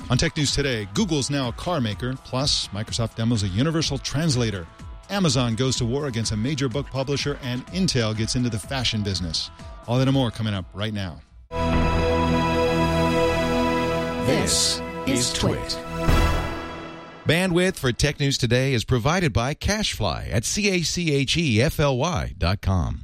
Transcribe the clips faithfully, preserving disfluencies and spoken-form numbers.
On Tech News Today, Google's now a car maker, plus Microsoft demos a universal translator. Amazon goes to war against a major book publisher, and Intel gets into the fashion business. All that and more coming up right now. This is Twit. Bandwidth for Tech News Today is provided by CacheFly at C A C H E F L Y dot com.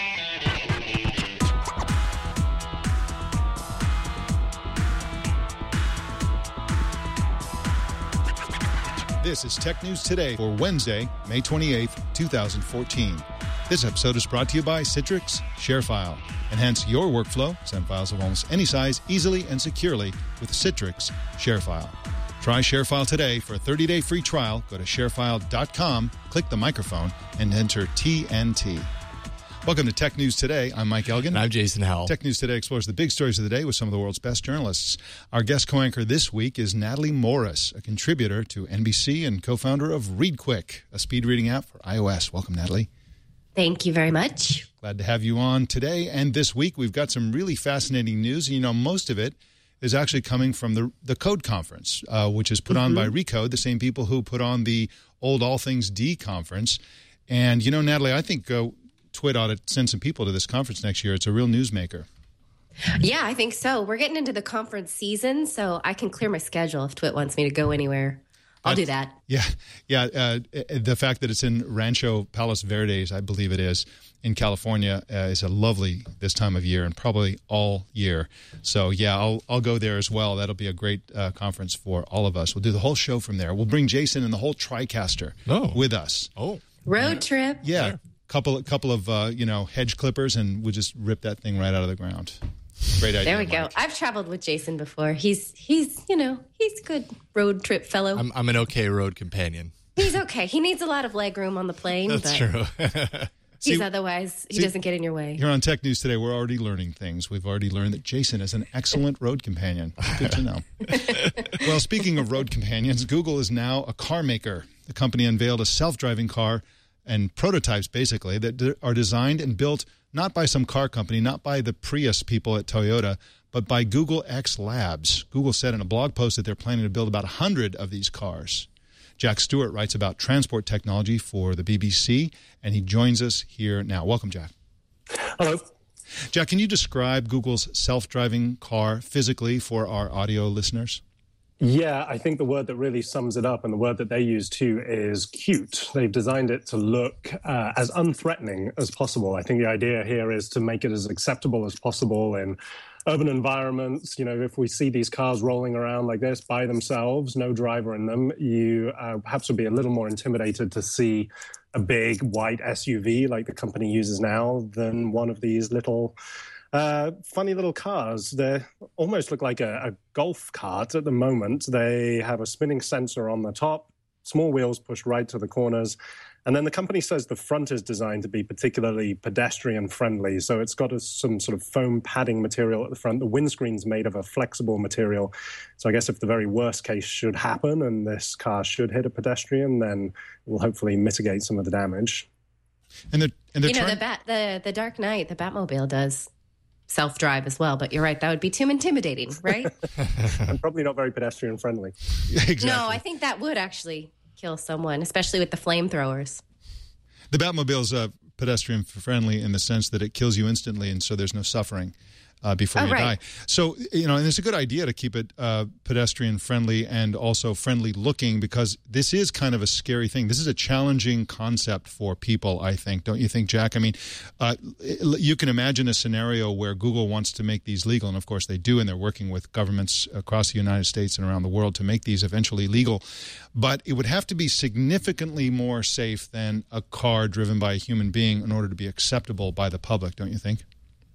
This is Tech News Today for Wednesday, May twenty-eighth, twenty fourteen. This episode is brought to you by Citrix ShareFile. Enhance your workflow. Send files of almost any size easily and securely with Citrix ShareFile. Try ShareFile today for a thirty-day free trial. Go to sharefile dot com, click the microphone, and enter T N T. Welcome to Tech News Today. I'm Mike Elgin. And I'm Jason Howell. Tech News Today explores the big stories of the day with some of the world's best journalists. Our guest co-anchor this week is Natalie Morris, a contributor to N B C and co-founder of ReadQuick, a speed reading app for iOS. Welcome, Natalie. Thank you very much. Glad to have you on today. And this week, we've got some really fascinating news. You know, most of it is actually coming from the the Code Conference, uh, which is put mm-hmm. on by Recode, the same people who put on the old All Things D conference. And, you know, Natalie, I think uh, Twit ought to send some people to this conference next year. It's a real newsmaker. Yeah, I think so. We're getting into the conference season, so I can clear my schedule if Twit wants me to go anywhere. I'll That's, do that. Yeah, yeah. Uh, the fact that it's in Rancho Palos Verdes, I believe it is, in California, uh, is a lovely this time of year and probably all year. So, yeah, I'll I'll go there as well. That'll be a great uh, conference for all of us. We'll do the whole show from there. We'll bring Jason and the whole TriCaster oh. with us. Oh, road trip. Yeah. Sure. Couple, couple of, uh, you know, hedge clippers, and we'll just rip that thing right out of the ground. Great idea. There we Mike. go. I've traveled with Jason before. He's, he's, you know, he's a good road trip fellow. I'm, I'm an okay road companion. He's okay. He needs a lot of leg room on the plane. That's but true. he's see, otherwise, he see, doesn't get in your way. Here on Tech News Today, we're already learning things. We've already learned that Jason is an excellent road companion. Good to know. Well, speaking of road companions, Google is now a car maker. The company unveiled a self-driving car and prototypes, basically, that are designed and built not by some car company, not by the Prius people at Toyota, but by Google X Labs. Google said in a blog post that they're planning to build about one hundred of these cars. Jack Stewart writes about transport technology for the B B C, and he joins us here now. Welcome, Jack. Hello. Jack, can you describe Google's self-driving car physically for our audio listeners? Yeah, I think the word that really sums it up, and the word that they use too, is cute. They've designed it to look uh, as unthreatening as possible. I think the idea here is to make it as acceptable as possible in urban environments. You know, if we see these cars rolling around like this by themselves, no driver in them, you uh, perhaps would be a little more intimidated to see a big white S U V like the company uses now than one of these little Uh, funny little cars. They almost look like a, a golf cart at the moment. They have a spinning sensor on the top, small wheels pushed right to the corners. And then the company says the front is designed to be particularly pedestrian friendly. So it's got a, some sort of foam padding material at the front. The windscreen's made of a flexible material. So I guess if the very worst case should happen and this car should hit a pedestrian, then it will hopefully mitigate some of the damage. And the and you know, the, bat, the, the Dark Knight, the Batmobile does self-drive as well, but you're right, that would be too intimidating, right? And probably not very pedestrian friendly. Exactly. No, I think that would actually kill someone, especially with the flamethrowers. The Batmobile is uh, pedestrian friendly in the sense that it kills you instantly, and so there's no suffering uh, before oh, you right. die. So, you know, and it's a good idea to keep it uh, pedestrian friendly and also friendly looking, because this is kind of a scary thing. This is a challenging concept for people, I think. Don't you think, Jack? I mean, uh, you can imagine a scenario where Google wants to make these legal, and of course they do, and they're working with governments across the United States and around the world to make these eventually legal. But it would have to be significantly more safe than a car driven by a human being in order to be acceptable by the public, don't you think?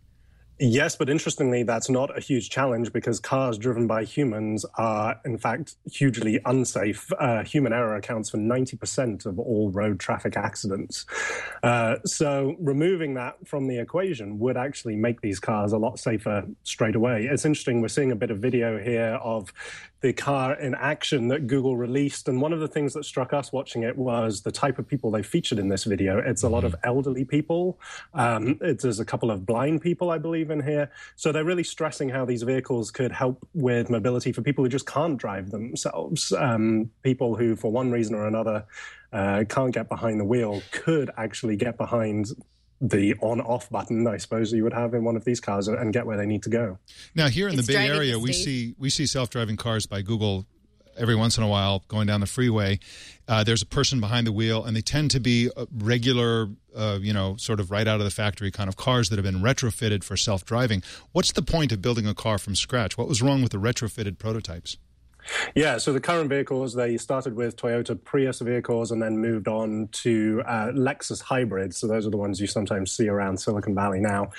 Yes, but interestingly, that's not a huge challenge because cars driven by humans are, in fact, hugely unsafe. Uh, human error accounts for ninety percent of all road traffic accidents. Uh, so removing that from the equation would actually make these cars a lot safer straight away. It's interesting. We're seeing a bit of video here of the car in action that Google released. And one of the things that struck us watching it was the type of people they featured in this video. It's a lot of elderly people. Um, it, there's a couple of blind people, I believe, drive in here. So they're really stressing how these vehicles could help with mobility for people who just can't drive themselves. Um, people who, for one reason or another, uh, can't get behind the wheel could actually get behind the on-off button, I suppose, you would have in one of these cars and get where they need to go. Now, here in It's the Bay driving Area, the we state. see we see self-driving cars by Google every once in a while going down the freeway. Uh, there's a person behind the wheel, and they tend to be uh, regular, uh, you know, sort of right out of the factory kind of cars that have been retrofitted for self-driving. What's the point of building a car from scratch? What was wrong with the retrofitted prototypes? Yeah, so the current vehicles, they started with Toyota Prius vehicles and then moved on to uh, Lexus hybrids. So those are the ones you sometimes see around Silicon Valley now.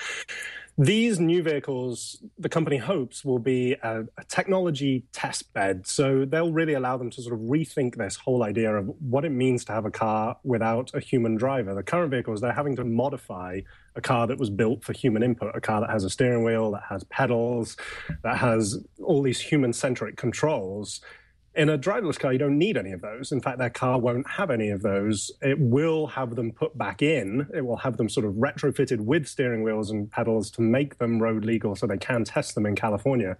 These new vehicles, the company hopes, will be a, a technology test bed. So they'll really allow them to sort of rethink this whole idea of what it means to have a car without a human driver. The current vehicles, they're having to modify a car that was built for human input, a car that has a steering wheel, that has pedals, that has all these human-centric controls. In a driverless car, you don't need any of those. In fact, their car won't have any of those. It will have them put back in. It will have them sort of retrofitted with steering wheels and pedals to make them road legal so they can test them in California.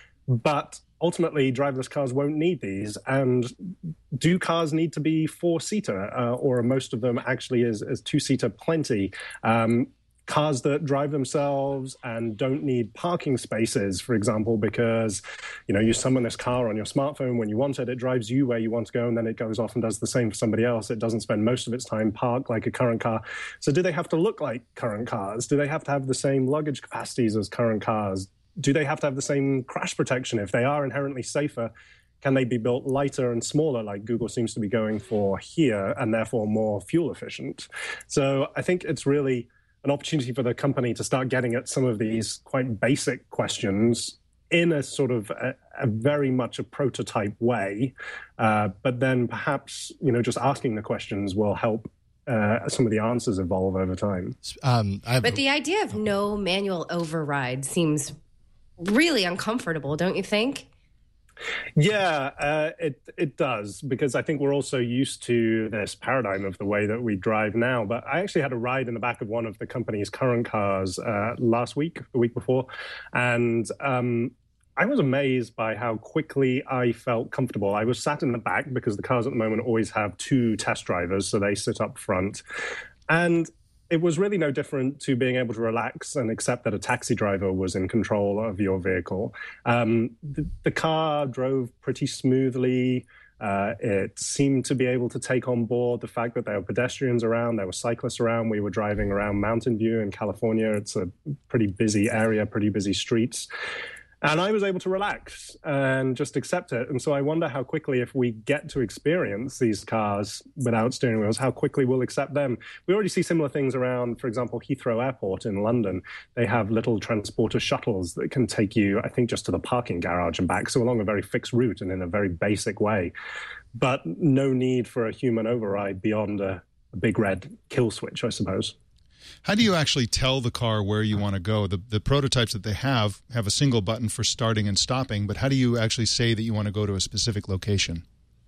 But ultimately, driverless cars won't need these. And do cars need to be four-seater, uh, or are most of them actually is, is two-seater plenty? Um, Cars that drive themselves and don't need parking spaces, for example, because, you know, you summon this car on your smartphone when you want it, it drives you where you want to go, and then it goes off and does the same for somebody else. It doesn't spend most of its time parked like a current car. So do they have to look like current cars? Do they have to have the same luggage capacities as current cars? Do they have to have the same crash protection? If they are inherently safer, can they be built lighter and smaller like Google seems to be going for here, and therefore more fuel efficient? So I think it's really an opportunity for the company to start getting at some of these quite basic questions in a sort of a, a very much a prototype way. Uh, but then perhaps, you know, just asking the questions will help uh, some of the answers evolve over time. Um, I have But the idea of no manual override seems really uncomfortable, don't you think? Yeah, uh, it it does, because I think we're also used to this paradigm of the way that we drive now. But I actually had a ride in the back of one of the company's current cars uh, last week, the week before, and um, I was amazed by how quickly I felt comfortable. I was sat in the back because the cars at the moment always have two test drivers, so they sit up front. And it was really no different to being able to relax and accept that a taxi driver was in control of your vehicle. Um, the, the car drove pretty smoothly. Uh, it seemed to be able to take on board the fact that there were pedestrians around, there were cyclists around. We were driving around Mountain View in California. It's a pretty busy area, pretty busy streets. And I was able to relax and just accept it. And so I wonder how quickly, if we get to experience these cars without steering wheels, how quickly we'll accept them. We already see similar things around, for example, Heathrow Airport in London. They have little transporter shuttles that can take you, I think, just to the parking garage and back, so along a very fixed route and in a very basic way. But no need for a human override beyond a, a big red kill switch, I suppose. How do you actually tell the car where you want to go? The, the prototypes that they have have a single button for starting and stopping, but how do you actually say that you want to go to a specific location?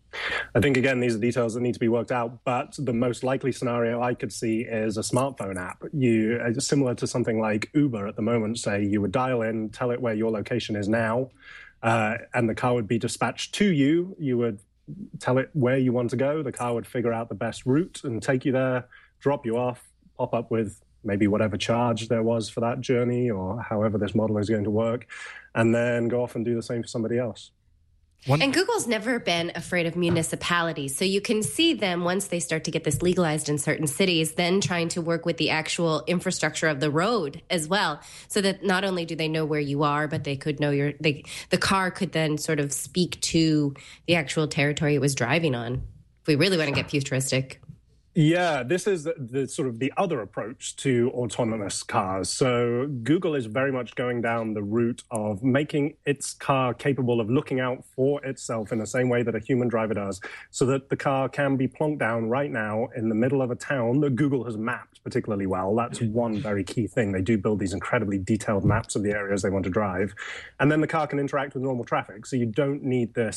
I think, again, these are details that need to be worked out, but the most likely scenario I could see is a smartphone app. You, similar to something like Uber at the moment, say you would dial in, tell it where your location is now, uh, and the car would be dispatched to you. You would tell it where you want to go. The car would figure out the best route and take you there, drop you off, pop up with maybe whatever charge there was for that journey or however this model is going to work, and then go off and do the same for somebody else. One- And Google's never been afraid of municipalities. So you can see them, once they start to get this legalized in certain cities, then trying to work with the actual infrastructure of the road as well. So that not only do they know where you are, but they could know your, they, the car could then sort of speak to the actual territory it was driving on. If we really want to get futuristic. Yeah, this is the, the sort of the other approach to autonomous cars. So Google is very much going down the route of making its car capable of looking out for itself in the same way that a human driver does, so that the car can be plonked down right now in the middle of a town that Google has mapped particularly well. That's one very key thing. They do build these incredibly detailed maps of the areas they want to drive. And then the car can interact with normal traffic. So you don't need this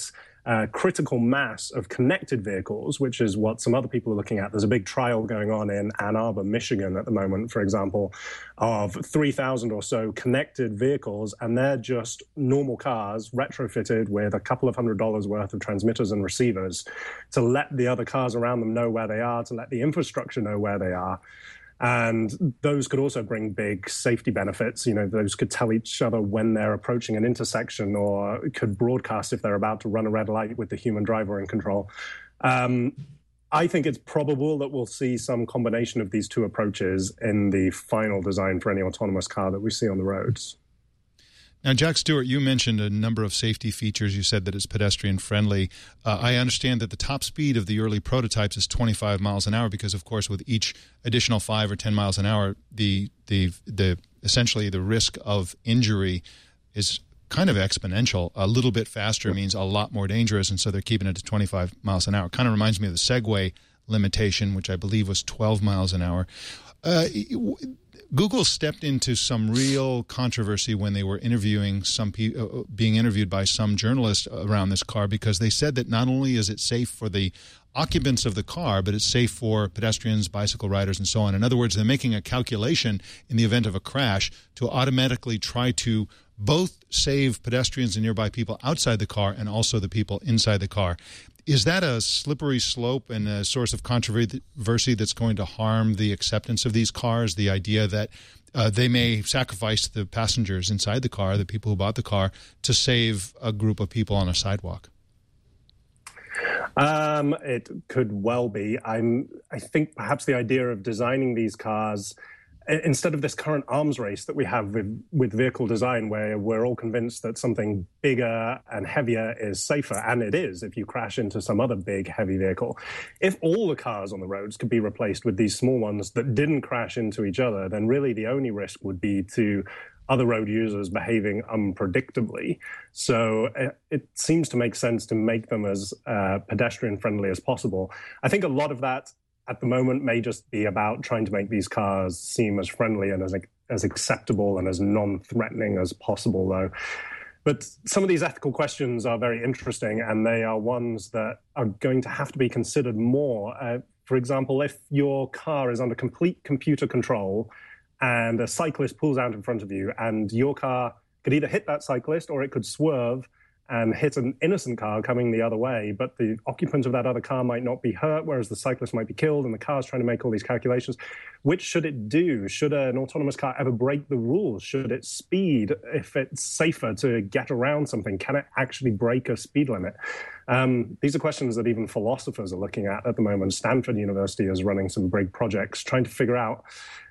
uh, critical mass of connected vehicles, which is what some other people are looking at. There's a big trial going on in Ann Arbor, Michigan at the moment, for example, of three thousand or so connected vehicles, and they're just normal cars retrofitted with a couple of hundred dollars worth of transmitters and receivers to let the other cars around them know where they are, to let the infrastructure know where they are. And those could also bring big safety benefits. You know, those could tell each other when they're approaching an intersection, or could broadcast if they're about to run a red light with the human driver in control. Um, I think it's probable that we'll see some combination of these two approaches in the final design for any autonomous car that we see on the roads. Now, Jack Stewart, you mentioned a number of safety features. You said that it's pedestrian-friendly. Uh, I understand that the top speed of the early prototypes is twenty-five miles an hour because, of course, with each additional five or ten miles an hour, the the the essentially the risk of injury is kind of exponential. A little bit faster means a lot more dangerous, and so they're keeping it to twenty-five miles an hour. It kind of reminds me of the Segway limitation, which I believe was twelve miles an hour. Uh, Google stepped into some real controversy when they were interviewing some pe- uh, being interviewed by some journalists around this car, because they said that not only is it safe for the occupants of the car, but it's safe for pedestrians, bicycle riders, and so on. In other words, they're making a calculation in the event of a crash to automatically try to both save pedestrians and nearby people outside the car and also the people inside the car. Is that a slippery slope and a source of controversy that's going to harm the acceptance of these cars, the idea that uh, they may sacrifice the passengers inside the car, the people who bought the car, to save a group of people on a sidewalk? Um, it could well be. I'm, I think perhaps the idea of designing these cars, instead of this current arms race that we have with, with vehicle design, where we're all convinced that something bigger and heavier is safer, and it is if you crash into some other big, heavy vehicle. If all the cars on the roads could be replaced with these small ones that didn't crash into each other, then really the only risk would be to other road users behaving unpredictably. So it, it seems to make sense to make them as uh, pedestrian-friendly as possible. I think a lot of that at the moment may just be about trying to make these cars seem as friendly and as as acceptable and as non-threatening as possible, though. But some of these ethical questions are very interesting, and they are ones that are going to have to be considered more. Uh, for example, if your car is under complete computer control and a cyclist pulls out in front of you, and your car could either hit that cyclist or it could swerve and hit an innocent car coming the other way, but the occupant of that other car might not be hurt, whereas the cyclist might be killed, and the car's trying to make all these calculations. Which should it do? Should an autonomous car ever break the rules? Should it speed if it's safer to get around something? Can it actually break a speed limit? Um, these are questions that even philosophers are looking at at the moment. Stanford University is running some big projects trying to figure out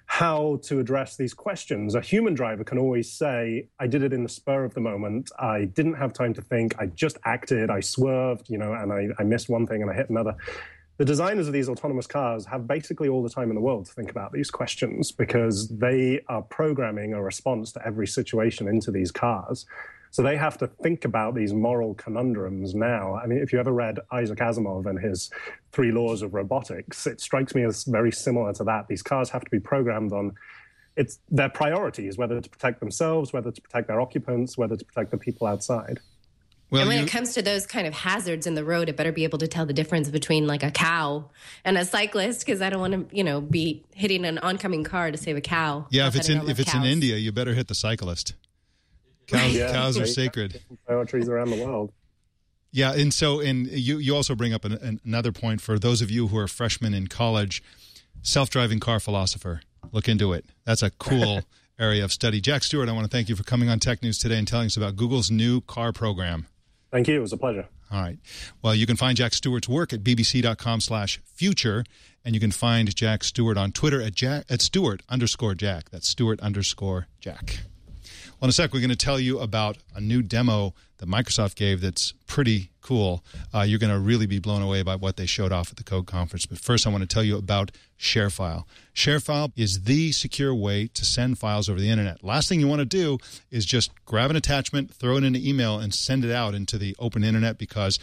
how to address these questions. A human driver can always say, I did it in the spur of the moment. I didn't have time to think. I just acted. I swerved, you know, and I, I missed one thing and I hit another. The designers of these autonomous cars have basically all the time in the world to think about these questions, because they are programming a response to every situation into these cars. So they have to think about these moral conundrums now. I mean, if you ever read Isaac Asimov and his Three Laws of Robotics, it strikes me as very similar to that. These cars have to be programmed on it's their priorities, whether to protect themselves, whether to protect their occupants, whether to protect the people outside. Well, and when you, it comes to those kind of hazards in the road, it better be able to tell the difference between like a cow and a cyclist, because I don't want to, you know, be hitting an oncoming car to save a cow. Yeah, if it's in if it's cows. in India, you better hit the cyclist. Cows, yeah, cows are sacred. Priorities around the world. Yeah, and so and you you also bring up an, an, another point for those of you who are freshmen in college. Self-driving car philosopher. Look into it. That's a cool area of study. Jack Stewart, I want to thank you for coming on Tech News Today and telling us about Google's new car program. Thank you. It was a pleasure. All right. Well, you can find Jack Stewart's work at bbc.com slash future, and you can find Jack Stewart on Twitter at, Jack, at Stewart underscore Jack. That's Stewart underscore Jack. Well, in a sec, we're going to tell you about a new demo that Microsoft gave that's pretty cool. Uh, you're going to really be blown away by what they showed off at the Code Conference. But first, I want to tell you about ShareFile. ShareFile is the secure way to send files over the internet. Last thing you want to do is just grab an attachment, throw it in an email, and send it out into the open internet, because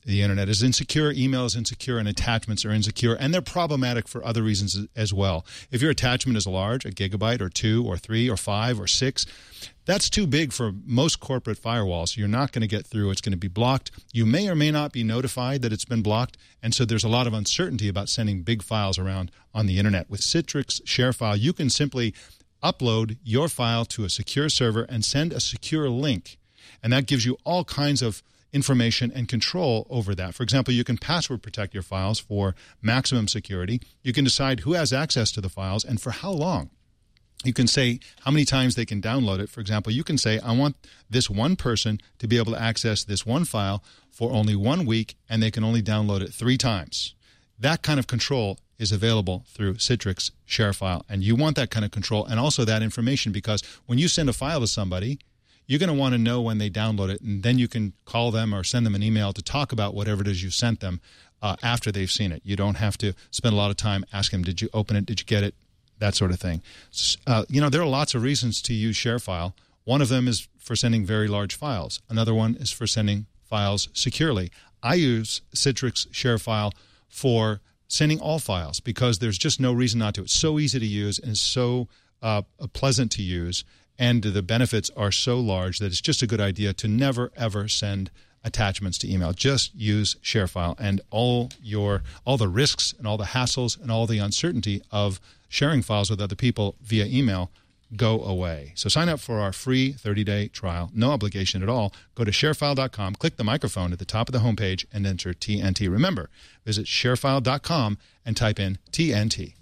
the internet is insecure, email is insecure, and attachments are insecure, and they're problematic for other reasons as well. If your attachment is large, a gigabyte or two or three or five or six, that's too big for most corporate firewalls. You're not going to get through. It's going to be blocked. You may or may not be notified that it's been blocked, and so there's a lot of uncertainty about sending big files around on the internet. With Citrix ShareFile, you can simply upload your file to a secure server and send a secure link, and that gives you all kinds of information and control over that. For example, you can password protect your files for maximum security. You can decide who has access to the files and for how long. You can say how many times they can download it. For example, you can say, I want this one person to be able to access this one file for only one week, and they can only download it three times. That kind of control is available through Citrix ShareFile, and you want that kind of control and also that information, because when you send a file to somebody, you're going to want to know when they download it, and then you can call them or send them an email to talk about whatever it is you sent them uh, after they've seen it. You don't have to spend a lot of time asking them, did you open it, did you get it, that sort of thing. Uh, you know, there are lots of reasons to use ShareFile. One of them is for sending very large files. Another one is for sending files securely. I use Citrix ShareFile for sending all files because there's just no reason not to. It's so easy to use and so uh, pleasant to use, and the benefits are so large that it's just a good idea to never, ever send attachments to email. Just use ShareFile, and all your all the risks and all the hassles and all the uncertainty of sharing files with other people via email go away. So sign up for our free thirty-day trial, no obligation at all. Go to sharefile dot com, click the microphone at the top of the homepage, and enter T N T. Remember, visit sharefile dot com and type in T N T.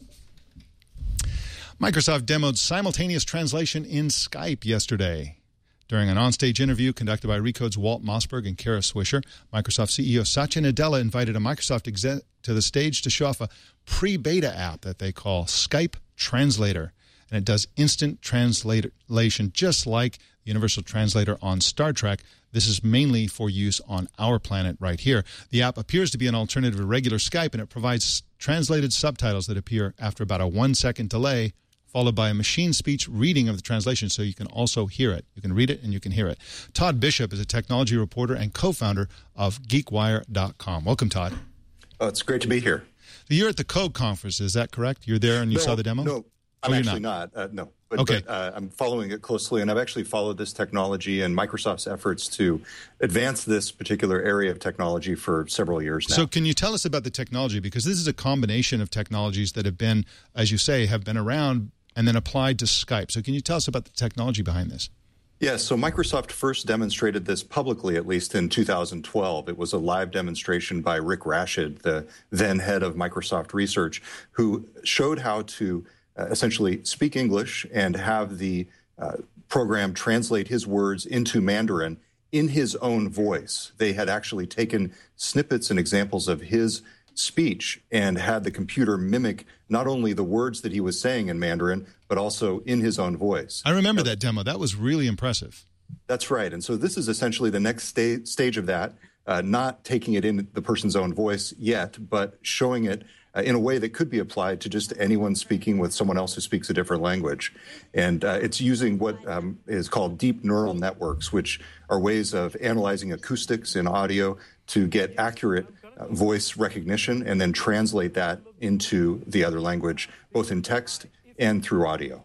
Microsoft demoed simultaneous translation in Skype yesterday. During an onstage interview conducted by Recode's Walt Mossberg and Kara Swisher, Microsoft C E O Satya Nadella invited a Microsoft exec to the stage to show off a pre-beta app that they call Skype Translator. And it does instant translation just like the Universal Translator on Star Trek. This is mainly for use on our planet right here. The app appears to be an alternative to regular Skype, and it provides translated subtitles that appear after about a one-second delay, followed by a machine speech reading of the translation, so you can also hear it. You can read it and you can hear it. Todd Bishop is a technology reporter and co-founder of geek wire dot com. Welcome, Todd. Oh, it's great to be here. So you're at the Code Conference, is that correct? You're there and you no, saw the demo? No, I'm oh, actually not. not. Uh, no, but, okay. but uh, I'm following it closely, and I've actually followed this technology and Microsoft's efforts to advance this particular area of technology for several years now. So can you tell us about the technology? Because this is a combination of technologies that have been, as you say, have been around and then applied to Skype. So can you tell us about the technology behind this? Yes, so Microsoft first demonstrated this publicly, at least in two thousand twelve. It was a live demonstration by Rick Rashid, the then head of Microsoft Research, who showed how to uh, essentially speak English and have the uh, program translate his words into Mandarin in his own voice. They had actually taken snippets and examples of his speech and had the computer mimic not only the words that he was saying in Mandarin, but also in his own voice. I remember that demo. That was really impressive. That's right. And so this is essentially the next sta- stage of that, uh, not taking it in the person's own voice yet, but showing it uh, in a way that could be applied to just anyone speaking with someone else who speaks a different language. And uh, it's using what um, is called deep neural networks, which are ways of analyzing acoustics in audio to get accurate Uh, voice recognition and then translate that into the other language, both in text and through audio.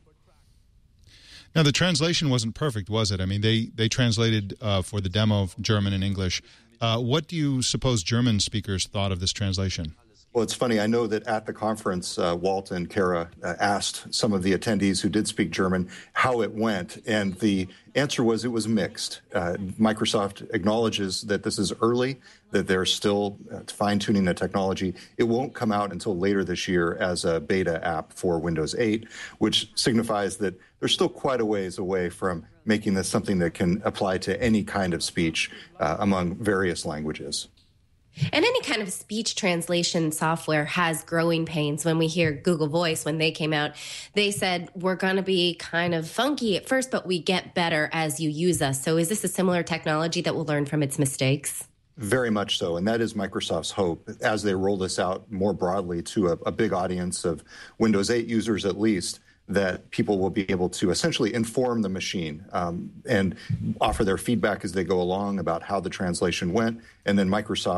Now, the translation wasn't perfect, was it? I mean, they, they translated uh, for the demo of German and English. Uh, what do you suppose German speakers thought of this translation? Well, it's funny. I know that at the conference, uh, Walt and Kara uh, asked some of the attendees who did speak German how it went, and the answer was it was mixed. Uh, Microsoft acknowledges that this is early, that they're still uh, fine-tuning the technology. It won't come out until later this year as a beta app for Windows eight, which signifies that they're still quite a ways away from making this something that can apply to any kind of speech uh, among various languages. And any kind of speech translation software has growing pains. When we hear Google Voice, when they came out, they said, we're going to be kind of funky at first, but we get better as you use us. So is this a similar technology that will learn from its mistakes? Very much so, and that is Microsoft's hope as they roll this out more broadly to a, a big audience of Windows eight users at least, that people will be able to essentially inform the machine um, and offer their feedback as they go along about how the translation went, and then Microsoft's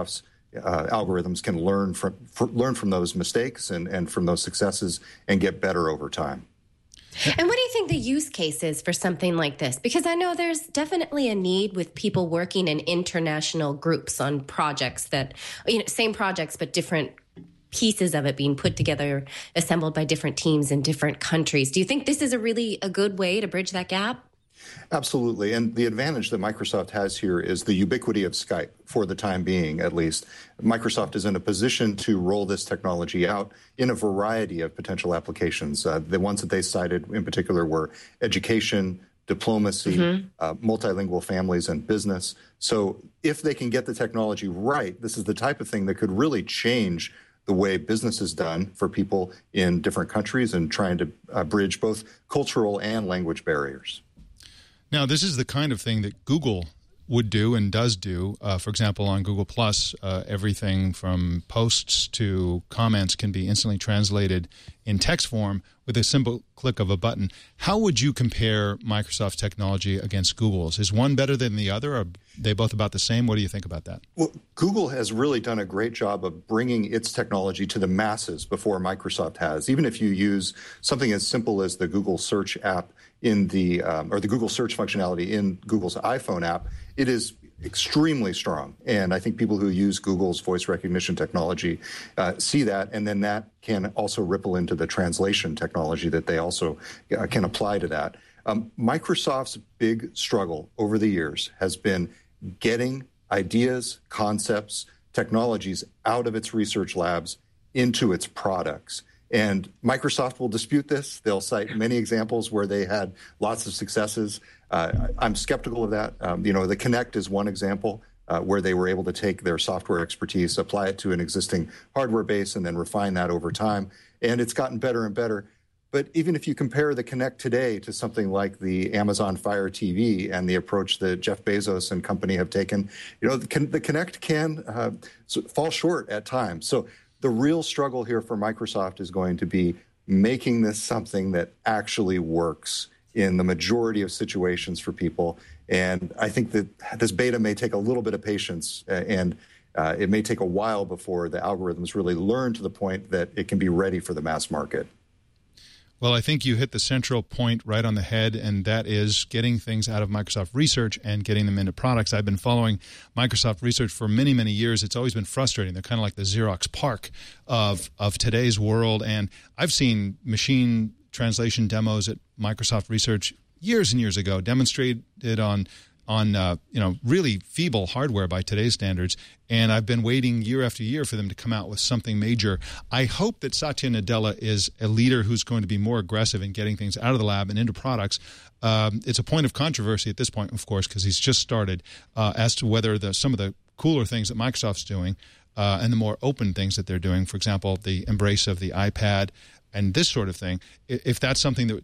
uh, algorithms can learn from for, learn from those mistakes and, and from those successes and get better over time. And what do you think the use case is for something like this? Because I know there's definitely a need with people working in international groups on projects that, you know, same projects, but different pieces of it being put together, assembled by different teams in different countries. Do you think this is a really a good way to bridge that gap? Absolutely. And the advantage that Microsoft has here is the ubiquity of Skype, for the time being, at least. Microsoft is in a position to roll this technology out in a variety of potential applications. Uh, the ones that they cited in particular were education, diplomacy, mm-hmm. uh, multilingual families, and business. So if they can get the technology right, this is the type of thing that could really change the way business is done for people in different countries and trying to uh, bridge both cultural and language barriers. Now, this is the kind of thing that Google would do and does do. Uh, for example, on Google Plus, uh, everything from posts to comments can be instantly translated in text form with a simple click of a button. How would you compare Microsoft's technology against Google's? Is one better than the other? Or are they both about the same? What do you think about that? Well, Google has really done a great job of bringing its technology to the masses before Microsoft has. Even if you use something as simple as the Google Search app in the um, or the Google Search functionality in Google's iPhone app, it is extremely strong. And I think people who use Google's voice recognition technology uh, see that, and then that can also ripple into the translation technology that they also uh, can apply to that. Um, Microsoft's big struggle over the years has been getting ideas, concepts, technologies out of its research labs into its products. And Microsoft will dispute this. They'll cite many examples where they had lots of successes. Uh, I'm skeptical of that. Um, you know, the Kinect is one example uh, where they were able to take their software expertise, apply it to an existing hardware base, and then refine that over time. And it's gotten better and better. But even if you compare the Kinect today to something like the Amazon Fire T V and the approach that Jeff Bezos and company have taken, you know, the, the Kinect can uh, fall short at times. So the real struggle here for Microsoft is going to be making this something that actually works in the majority of situations for people. And I think that this beta may take a little bit of patience, uh, and uh, it may take a while before the algorithms really learn to the point that it can be ready for the mass market. Well, I think you hit the central point right on the head, and that is getting things out of Microsoft Research and getting them into products. I've been following Microsoft Research for many, many years. It's always been frustrating. They're kind of like the Xerox PARC of, of today's world, and I've seen machine translation demos at Microsoft Research years and years ago, demonstrated on on uh, you know really feeble hardware by today's standards, and I've been waiting year after year for them to come out with something major. I hope that Satya Nadella is a leader who's going to be more aggressive in getting things out of the lab and into products. Um, it's a point of controversy at this point, of course, because he's just started, uh, as to whether the, some of the cooler things that Microsoft's doing uh, and the more open things that they're doing, for example, the embrace of the iPad and this sort of thing, if that's something that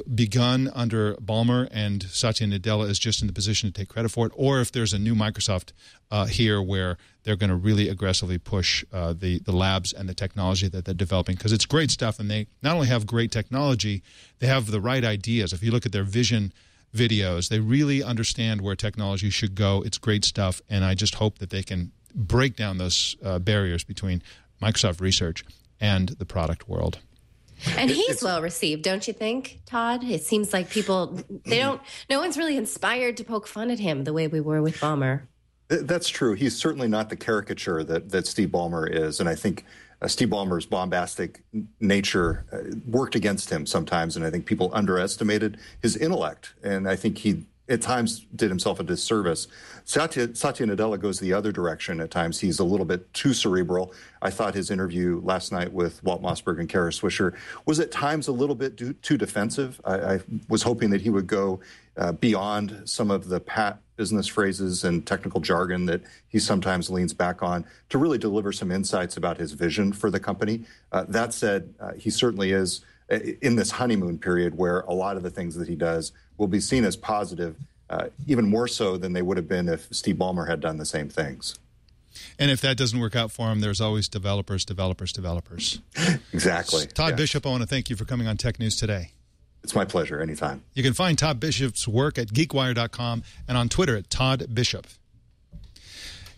begun under Ballmer and Satya Nadella is just in the position to take credit for it, or if there's a new Microsoft uh, here where they're going to really aggressively push uh, the, the labs and the technology that they're developing, because it's great stuff, and they not only have great technology, they have the right ideas. If you look at their vision videos, they really understand where technology should go. It's great stuff, and I just hope that they can break down those uh, barriers between Microsoft Research and the product world. And he's well received, don't you think, Todd? It seems like people, they don't, no one's really inspired to poke fun at him the way we were with Ballmer. That's true. He's certainly not the caricature that, that Steve Ballmer is. And I think uh, Steve Ballmer's bombastic nature uh, worked against him sometimes. And I think people underestimated his intellect. And I think he at times did himself a disservice. Satya, Satya Nadella goes the other direction. At times he's a little bit too cerebral. I thought his interview last night with Walt Mossberg and Kara Swisher was at times a little bit too, too defensive. I, I was hoping that he would go uh, beyond some of the pat business phrases and technical jargon that he sometimes leans back on to really deliver some insights about his vision for the company. Uh, that said, uh, he certainly is in this honeymoon period where a lot of the things that he does will be seen as positive, uh, even more so than they would have been if Steve Ballmer had done the same things. And if that doesn't work out for him, there's always developers, developers, developers. Exactly. Todd yeah. Bishop, I want to thank you for coming on Tech News Today. It's my pleasure. Anytime. You can find Todd Bishop's work at geek wire dot com and on Twitter at Todd Bishop.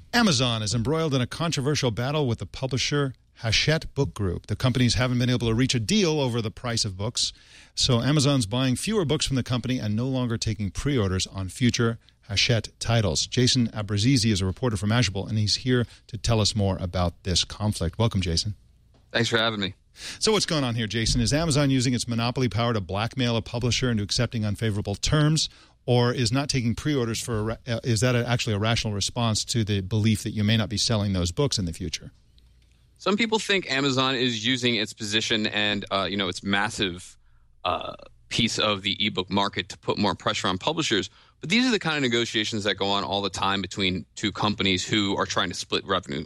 Amazon is embroiled in a controversial battle with the publisher Hachette Book Group. The companies haven't been able to reach a deal over the price of books, so Amazon's buying fewer books from the company and no longer taking pre-orders on future Hachette titles. Jason Abrazizi is a reporter for Mashable, and he's here to tell us more about this conflict. Welcome, Jason. Thanks for having me. So what's going on here, Jason? Is Amazon using its monopoly power to blackmail a publisher into accepting unfavorable terms, or is not taking pre-orders for a, uh, is that a, actually a rational response to the belief that you may not be selling those books in the future? Some people think Amazon is using its position and uh, you know its massive uh, piece of the ebook market to put more pressure on publishers. But these are the kind of negotiations that go on all the time between two companies who are trying to split revenue.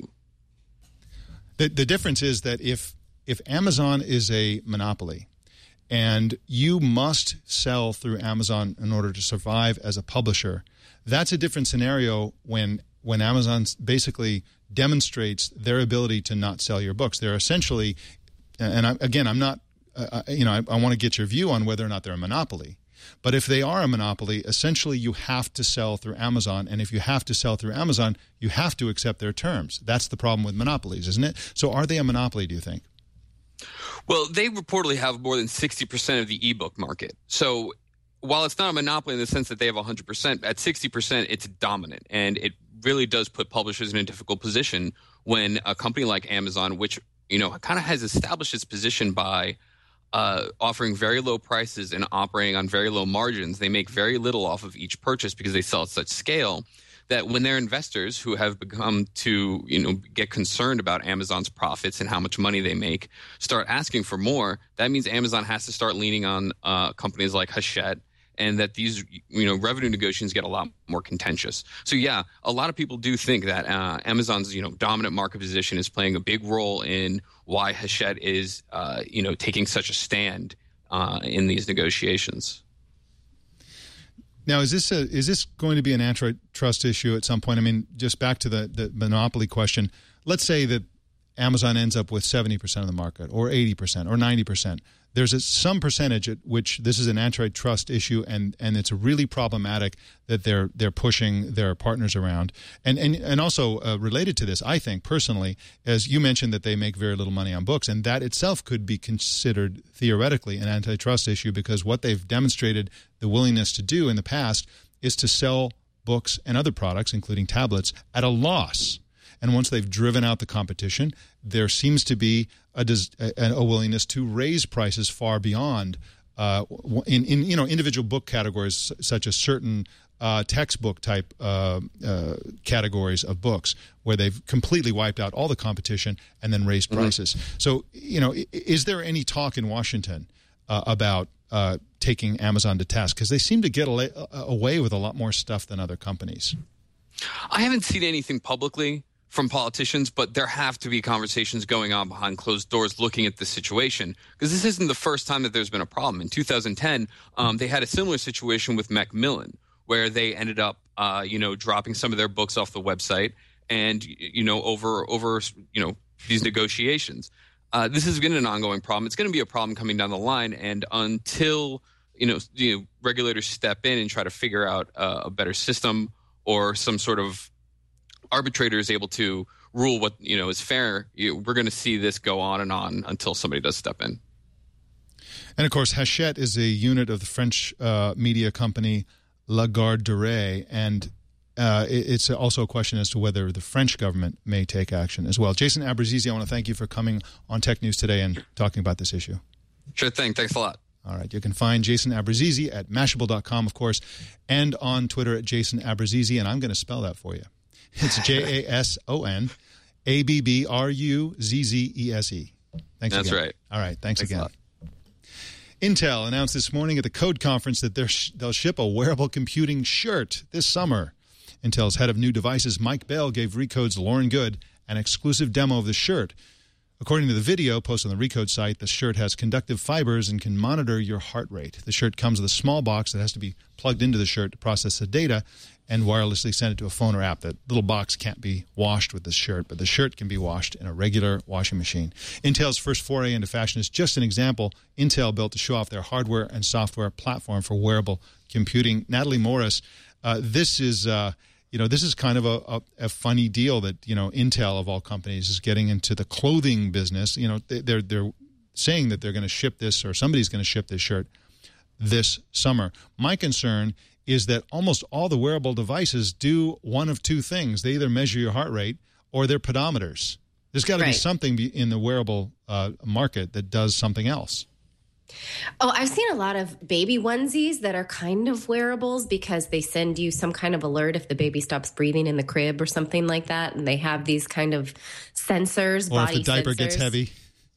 The, the difference is that if if Amazon is a monopoly and you must sell through Amazon in order to survive as a publisher, that's a different scenario when when Amazon basically demonstrates their ability to not sell your books. They're essentially, and I, again, I'm not, uh, you know, I, I want to get your view on whether or not they're a monopoly. But if they are a monopoly, essentially you have to sell through Amazon. And if you have to sell through Amazon, you have to accept their terms. That's the problem with monopolies, isn't it? So are they a monopoly, do you think? Well, they reportedly have more than sixty percent of the ebook market. So while it's not a monopoly in the sense that they have one hundred percent, at sixty percent, it's dominant. And it really does put publishers in a difficult position when a company like Amazon, which, you know, kind of has established its position by uh, offering very low prices and operating on very low margins. They make very little off of each purchase because they sell at such scale that when their investors who have become to, you know, get concerned about Amazon's profits and how much money they make start asking for more, that means Amazon has to start leaning on uh, companies like Hachette, and that these, you know, revenue negotiations get a lot more contentious. So, yeah, a lot of people do think that uh, Amazon's, you know, dominant market position is playing a big role in why Hachette is, uh, you know, taking such a stand uh, in these negotiations. Now, is this a, is this going to be an antitrust issue at some point? I mean, just back to the, the monopoly question. Let's say that Amazon ends up with seventy percent of the market or eighty percent or ninety percent. There's a, some percentage at which this is an antitrust issue, and, and it's really problematic that they're they're pushing their partners around. And and, and also uh, related to this, I think, personally, as you mentioned that they make very little money on books, and that itself could be considered theoretically an antitrust issue, because what they've demonstrated the willingness to do in the past is to sell books and other products, including tablets, at a loss. And once they've driven out the competition, there seems to be a, a, a willingness to raise prices far beyond uh, in, in you know individual book categories, such as certain uh, textbook type uh, uh, categories of books, where they've completely wiped out all the competition and then raised prices. Mm-hmm. So, you know, is there any talk in Washington uh, about uh, taking Amazon to task? Because they seem to get away with a lot more stuff than other companies. I haven't seen anything publicly from politicians, but there have to be conversations going on behind closed doors looking at the situation, because this isn't the first time that there's been a problem. In two thousand ten, um, they had a similar situation with Macmillan, where they ended up, uh, you know, dropping some of their books off the website, and you know, over over you know these negotiations. Uh, this has been an ongoing problem. It's going to be a problem coming down the line, and until you know, you know regulators step in and try to figure out uh, a better system or some sort of arbitrator is able to rule what you know is fair, you, we're going to see this go on and on until somebody does step in. And of course, Hachette is a unit of the French uh, media company Lagardère, and uh, it, it's also a question as to whether the French government may take action as well. Jason Abrazizi, I want to thank you for coming on Tech News today and talking about this issue. Sure thing. Thanks a lot. All right. You can find Jason Abrazizi at Mashable dot com, of course, and on Twitter at Jason Abrazizi, and I'm going to spell that for you. It's J A S O N A B B R U Z Z E S E. Thanks That's again. right. All right. Thanks, Thanks again. Intel announced this morning at the Code Conference that sh- they'll ship a wearable computing shirt this summer. Intel's head of new devices, Mike Bell, gave Recode's Lauren Good an exclusive demo of the shirt. According to the video posted on the Recode site, the shirt has conductive fibers and can monitor your heart rate. The shirt comes with a small box that has to be plugged into the shirt to process the data and wirelessly send it to a phone or app. That little box can't be washed with the shirt, but the shirt can be washed in a regular washing machine. Intel's first foray into fashion is just an example. Intel built to show off their hardware and software platform for wearable computing. Natalie Morris, uh, this is... Uh, you know, this is kind of a, a, a funny deal that, you know, Intel of all companies is getting into the clothing business. You know, they, they're they're saying that they're going to ship this, or somebody's going to ship this shirt this summer. My concern is that almost all the wearable devices do one of two things. They either measure your heart rate or they're pedometers. There's got to right. be something in the wearable uh, market that does something else. Oh, I've seen a lot of baby onesies that are kind of wearables because they send you some kind of alert if the baby stops breathing in the crib or something like that. And they have these kind of sensors, or body if the diaper sensors. gets heavy.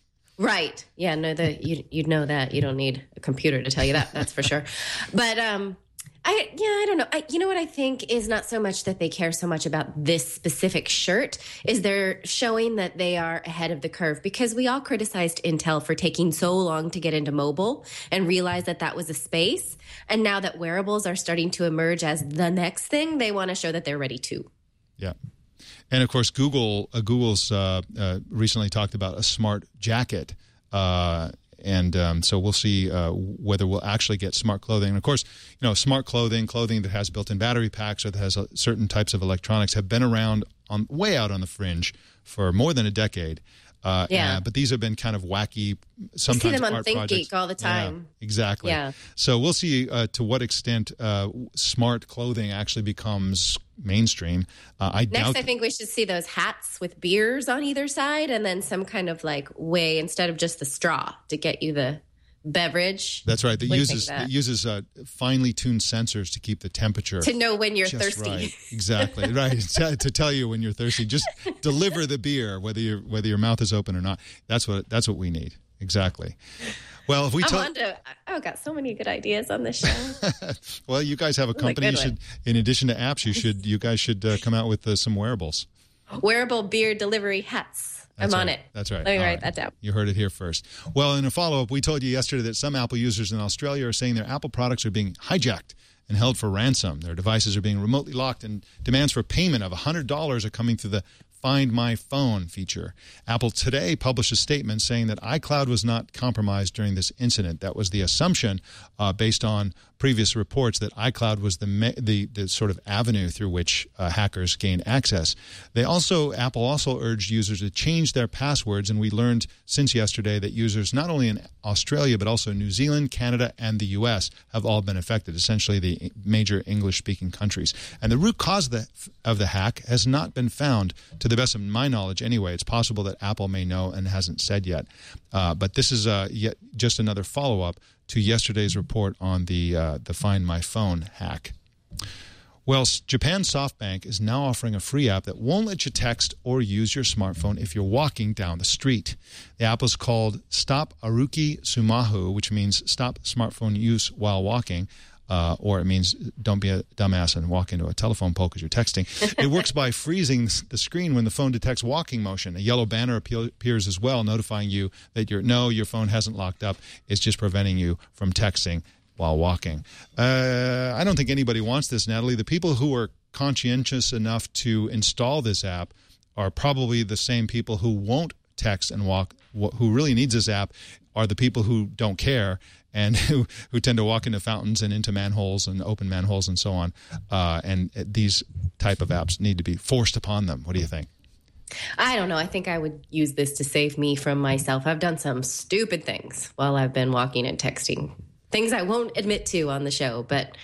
Right. Yeah, no, the, you, you'd know that. You don't need a computer to tell you that. That's for sure. But, um, I, yeah, I don't know. I, you know what I think is not so much that they care so much about this specific shirt is they're showing that they are ahead of the curve, because we all criticized Intel for taking so long to get into mobile and realize that that was a space. And now that wearables are starting to emerge as the next thing, they want to show that they're ready too. Yeah. And of course, Google, uh, Google's uh, uh, recently talked about a smart jacket. Uh, And um, so we'll see uh, whether we'll actually get smart clothing. And of course, you know, smart clothing, clothing that has built-in battery packs or that has uh, certain types of electronics have been around on way out on the fringe for more than a decade. Uh, Yeah. uh, but these have been kind of wacky, sometimes You see them on art Think projects. Geek all the time. Yeah, exactly. Yeah. So we'll see uh, to what extent uh, smart clothing actually becomes mainstream. Uh, I Next, doubt I think we should see those hats with beers on either side, and then some kind of like way instead of just the straw to get you the beverage. That's right. That What do you think uses of that? that uses uh, finely tuned sensors to keep the temperature. To know when you're Just thirsty. Right. Exactly. Right. to, to tell you when you're thirsty. Just deliver the beer, whether you whether your mouth is open or not. That's what that's what we need. Exactly. Well, if we I tell, want to. I've got so many good ideas on this show. well, you guys have a a company. You good should, in addition to apps, you should you guys should uh, come out with uh, some wearables. Wearable beer delivery hats. That's I'm on right. it. That's right. Let me All write right. that down. You heard it here first. Well, in a follow-up, we told you yesterday that some Apple users in Australia are saying their Apple products are being hijacked and held for ransom. Their devices are being remotely locked, and demands for payment of one hundred dollars are coming through the Find My Phone feature. Apple today published a statement saying that iCloud was not compromised during this incident. That was the assumption uh, based on previous reports that iCloud was the me- the, the sort of avenue through which uh, hackers gained access. They also Apple also urged users to change their passwords, and we learned since yesterday that users not only in Australia but also New Zealand, Canada, and the U S have all been affected, essentially the major English-speaking countries. And the root cause of the, of the hack has not been found, to the best of my knowledge anyway. It's possible that Apple may know and hasn't said yet. Uh, but this is uh, yet just another follow-up to yesterday's report on the uh, the Find My Phone hack. Well, Japan SoftBank is now offering a free app that won't let you text or use your smartphone if you're walking down the street. The app is called Stop Aruki Sumahu, which means stop smartphone use while walking. Uh, or it means don't be a dumbass and walk into a telephone pole because you're texting. It works by freezing the screen when the phone detects walking motion. A yellow banner appears as well, notifying you that your no, your phone hasn't locked up. It's just preventing you from texting while walking. Uh, I don't think anybody wants this, Natalie. The people who are conscientious enough to install this app are probably the same people who won't text and walk. Who really needs this app are the people who don't care and who, who tend to walk into fountains and into manholes and open manholes and so on. Uh, and these type of apps need to be forced upon them. What do you think? I don't know. I think I would use this to save me from myself. I've done some stupid things while I've been walking and texting. Things I won't admit to on the show, but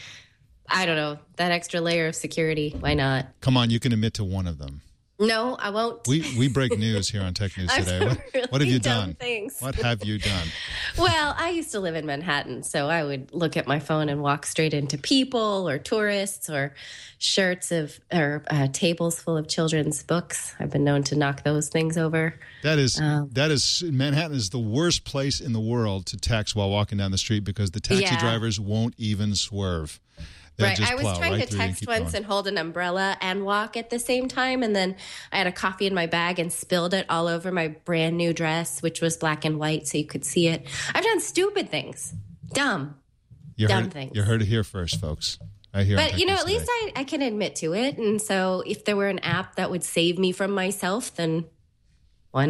I don't know. That extra layer of security, why not? Come on, you can admit to one of them. No, I won't. We we break news here on Tech News Today. What, really what have you dumb done? Things. What have you done? Well, I used to live in Manhattan, so I would look at my phone and walk straight into people or tourists or shirts of or uh, tables full of children's books. I've been known to knock those things over. That is Um, that is Manhattan is the worst place in the world to text while walking down the street because the taxi Yeah. drivers won't even swerve. They'll Right. just I was plow trying right to through you and text keep once going. and hold an umbrella and walk at the same time. And then I had a coffee in my bag and spilled it all over my brand new dress, which was black and white so you could see it. I've done stupid things. Dumb. You dumb heard, things. You heard it here first, folks. Right here on But, Tech you know, News at least Today. I, I can admit to it. And so if there were an app that would save me from myself, then why not?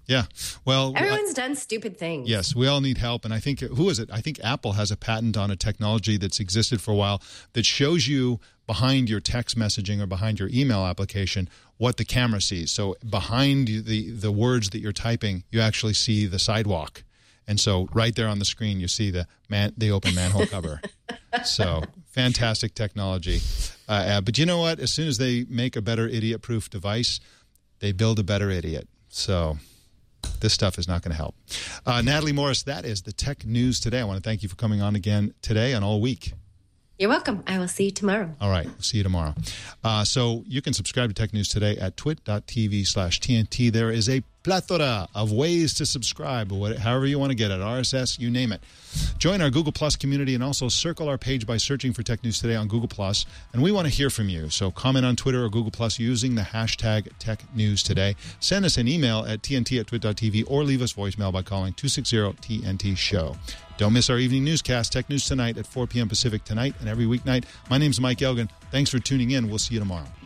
Yeah. Well, everyone's I, done stupid things. Yes, we all need help. And I think, who is it? I think Apple has a patent on a technology that's existed for a while that shows you behind your text messaging or behind your email application what the camera sees. So behind the, the words that you're typing, you actually see the sidewalk. And so right there on the screen, you see the man, the open manhole cover. So fantastic technology. Uh, uh, but you know what? As soon as they make a better idiot-proof device, they build a better idiot. So this stuff is not going to help. Uh, Natalie Morris, that is the Tech News Today. I want to thank you for coming on again today and all week. You're welcome. I will see you tomorrow. All right. See you tomorrow. Uh, so you can subscribe to Tech News Today at twit.tv slash TNT. There is a plethora of ways to subscribe, or however you want to get it, R S S, you name it. Join our Google Plus community and also circle our page by searching for Tech News Today on Google Plus. And we want to hear from you. So comment on Twitter or Google Plus using the hashtag Tech News Today. Send us an email at tnt at twit.tv or leave us voicemail by calling two six zero T N T show. Don't miss our evening newscast, Tech News Tonight at four p.m. Pacific tonight and every weeknight. My name's Mike Elgin. Thanks for tuning in. We'll see you tomorrow.